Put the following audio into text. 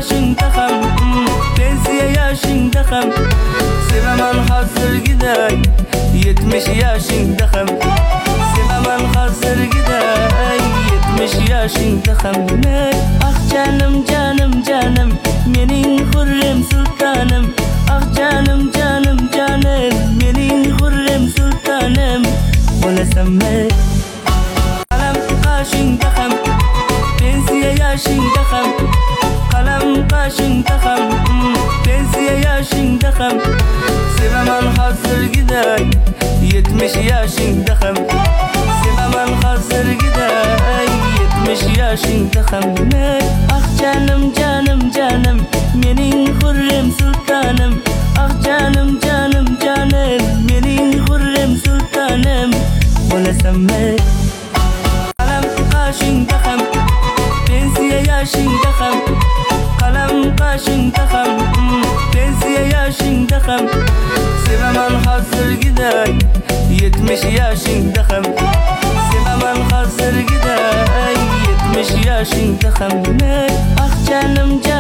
qoshingda ham pensiya yoshingda ham sevaman hozirgiday 70 yoshingda ham sevaman hozirgiday 70 yoshingda ham ah canım canım canım mening hurrim sultanim ah canım canım canım mening hurrim sultanim bo'lasanmi qalam qoshingda ham pensiya yoshingda ham qalam qoshingda ham pensiya yoshingda ham sevaman hozirgiday 70 yoshingda ham sevaman hozirgiday 70 yoshingda ham ah canım canım canım mening hurrim sultanim ah canım canım canım mening hurrim sultanim bo'lasanmi qalam qoshingda ham pensiya yoshingda ham qalam qoshingda ham pensiya yoshingda ham sevaman hozirgiday 70 yoshingda ham sevaman hozirgiday 70 yoshingda ham ah canım